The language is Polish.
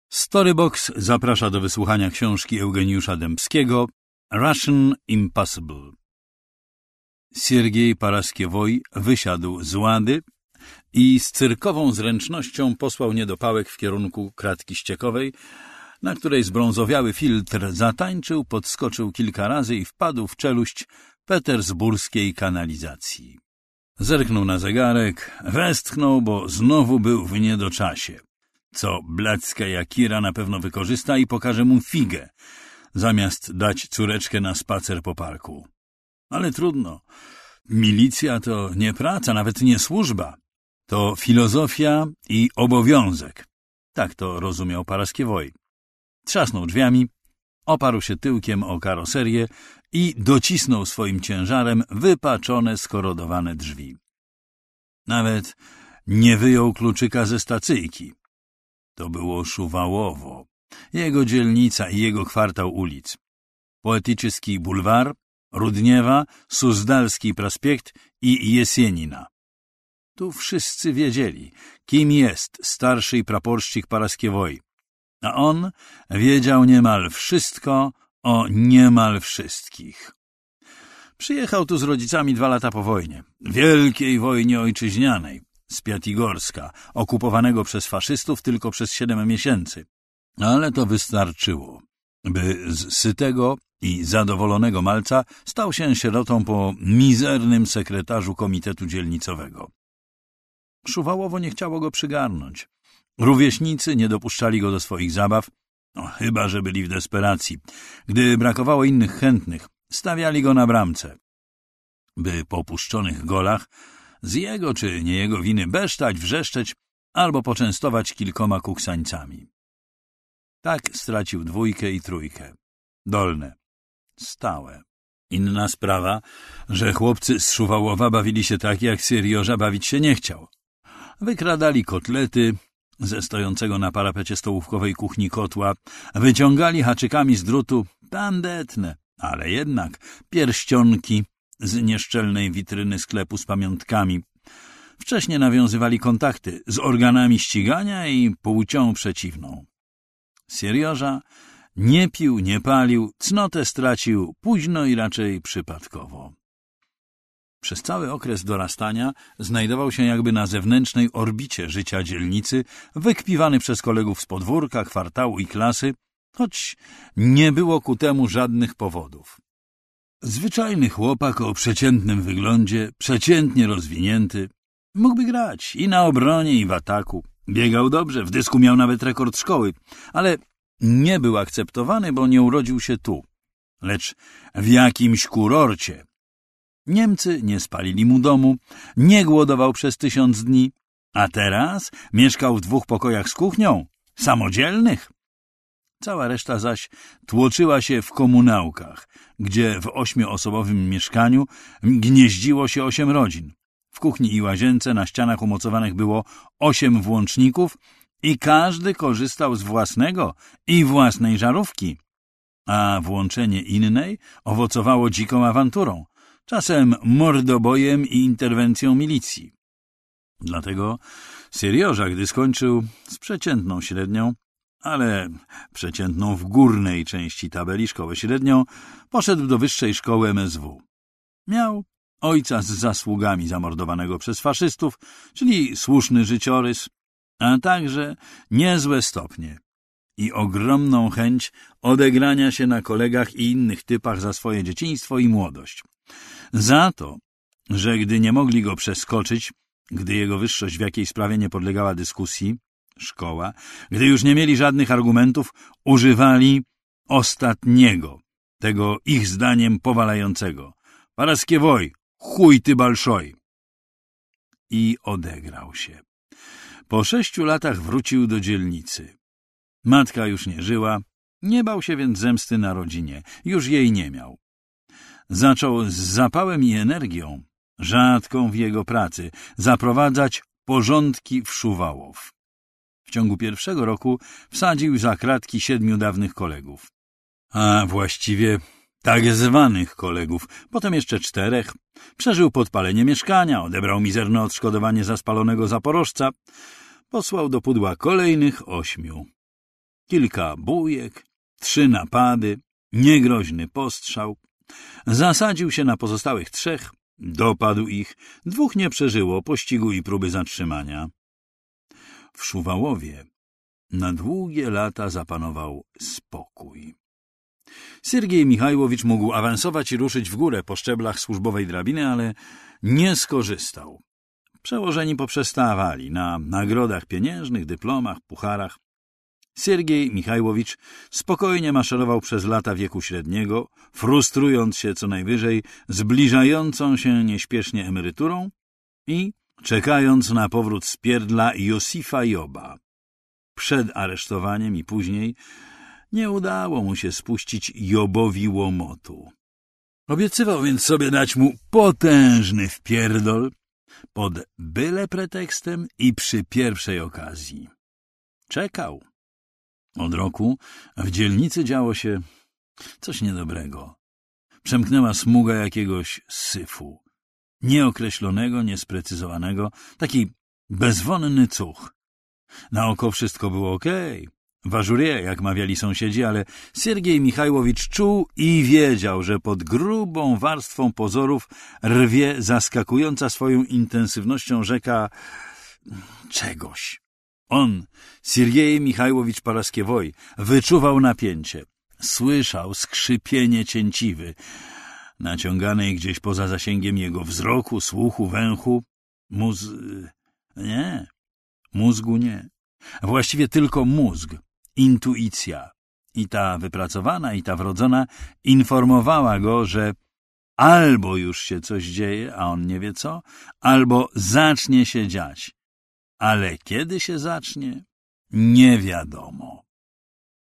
Storybox zaprasza do wysłuchania książki Eugeniusza Dębskiego Russian Impossible. Siergiej Paraskiewoj wysiadł z łady i z cyrkową zręcznością posłał niedopałek w kierunku kratki ściekowej, na której zbrązowiały filtr zatańczył, podskoczył kilka razy i wpadł w czeluść petersburskiej kanalizacji. Zerknął na zegarek, westchnął, bo znowu był w niedoczasie, co blacka Jakira na pewno wykorzysta i pokaże mu figę, zamiast dać córeczkę na spacer po parku. Ale trudno. Milicja to nie praca, nawet nie służba. To filozofia i obowiązek. Tak to rozumiał Paraskiewoj. Trzasnął drzwiami, oparł się tyłkiem o karoserię i docisnął swoim ciężarem wypaczone, skorodowane drzwi. Nawet nie wyjął kluczyka ze stacyjki. To było Szuwałowo, jego dzielnica i jego kwartał ulic. Poetycki bulwar, Rudniewa, Suzdalski prospekt i Jesienina. Tu wszyscy wiedzieli, kim jest starszy praporszczyk Paraskiewoj, a on wiedział niemal wszystko o niemal wszystkich. Przyjechał tu z rodzicami 2 lata po wojnie, wielkiej wojnie ojczyźnianej, z Piatigorska, okupowanego przez faszystów tylko przez 7 miesięcy. Ale to wystarczyło, by z sytego i zadowolonego malca stał się sierotą po mizernym sekretarzu komitetu dzielnicowego. Szuwałowo nie chciało go przygarnąć. Rówieśnicy nie dopuszczali go do swoich zabaw, chyba że byli w desperacji. Gdy brakowało innych chętnych, stawiali go na bramce, by po puszczonych golach z jego czy nie jego winy besztać, wrzeszczeć albo poczęstować kilkoma kuksańcami. Tak stracił 2 i 3. Dolne. Stałe. Inna sprawa, że chłopcy z Szuwałowa bawili się tak, jak Syrioża bawić się nie chciał. Wykradali kotlety ze stojącego na parapecie stołówkowej kuchni kotła, wyciągali haczykami z drutu tandetne, ale jednak pierścionki z nieszczelnej witryny sklepu z pamiątkami. Wcześniej nawiązywali kontakty z organami ścigania i płcią przeciwną. Syrioża nie pił, nie palił, cnotę stracił późno i raczej przypadkowo. Przez cały okres dorastania znajdował się jakby na zewnętrznej orbicie życia dzielnicy, wykpiwany przez kolegów z podwórka, kwartału i klasy, choć nie było ku temu żadnych powodów. Zwyczajny chłopak o przeciętnym wyglądzie, przeciętnie rozwinięty, mógłby grać i na obronie, i w ataku. Biegał dobrze, w dysku miał nawet rekord szkoły, ale nie był akceptowany, bo nie urodził się tu, lecz w jakimś kurorcie. Niemcy nie spalili mu domu, nie głodował przez 1000 dni, a teraz mieszkał w 2 pokojach z kuchnią, samodzielnych. Cała reszta zaś tłoczyła się w komunałkach, gdzie w 8-osobowym mieszkaniu gnieździło się 8 rodzin. W kuchni i łazience na ścianach umocowanych było 8 włączników i każdy korzystał z własnego i własnej żarówki, a włączenie innej owocowało dziką awanturą, czasem mordobojem i interwencją milicji. Dlatego Syrioża, gdy skończył z przeciętną średnią, ale przeciętną w górnej części tabeli szkołę średnią, poszedł do wyższej szkoły MSW. Miał ojca z zasługami zamordowanego przez faszystów, czyli słuszny życiorys, a także niezłe stopnie i ogromną chęć odegrania się na kolegach i innych typach za swoje dzieciństwo i młodość. Za to, że gdy nie mogli go przeskoczyć, gdy jego wyższość w jakiejś sprawie nie podlegała dyskusji, szkoła, gdy już nie mieli żadnych argumentów, używali ostatniego, tego ich zdaniem powalającego. Paraskiewoj, chuj ty balszoj! I odegrał się. Po 6 latach wrócił do dzielnicy. Matka już nie żyła, nie bał się więc zemsty na rodzinie, już jej nie miał. Zaczął z zapałem i energią, rzadką w jego pracy, zaprowadzać porządki w Szuwałow. W ciągu 1 roku wsadził za kratki 7 dawnych kolegów. A właściwie tak zwanych kolegów, potem jeszcze 4. Przeżył podpalenie mieszkania, odebrał mizerne odszkodowanie za spalonego Zaporożca, posłał do pudła kolejnych 8. kilka bójek, 3 napady, niegroźny postrzał. Zasadził się na pozostałych 3, dopadł ich, 2 nie przeżyło pościgu i próby zatrzymania. W Szuwałowie na długie lata zapanował spokój. Siergiej Michajłowicz mógł awansować i ruszyć w górę po szczeblach służbowej drabiny, ale nie skorzystał. Przełożeni poprzestawali na nagrodach pieniężnych, dyplomach, pucharach. Siergiej Michajłowicz spokojnie maszerował przez lata wieku średniego, frustrując się co najwyżej zbliżającą się nieśpiesznie emeryturą i czekając na powrót z pierdla Josifa Joba. Przed aresztowaniem i później nie udało mu się spuścić Jobowi łomotu. Obiecywał więc sobie dać mu potężny wpierdol pod byle pretekstem i przy pierwszej okazji. Czekał. Od roku w dzielnicy działo się coś niedobrego. Przemknęła smuga jakiegoś syfu. Nieokreślonego, niesprecyzowanego, taki bezwonny cuch. Na oko wszystko było okej. Ważurie, jak mawiali sąsiedzi, ale Siergiej Michajłowicz czuł i wiedział, że pod grubą warstwą pozorów rwie zaskakująca swoją intensywnością rzeka czegoś. On, Siergiej Michajłowicz Paraskiewoj, wyczuwał napięcie. Słyszał skrzypienie cięciwy, naciąganej gdzieś poza zasięgiem jego wzroku, słuchu, węchu. Mózgu nie. Właściwie tylko mózg, intuicja. I ta wypracowana, i ta wrodzona informowała go, że albo już się coś dzieje, a on nie wie co, albo zacznie się dziać. Ale kiedy się zacznie, nie wiadomo.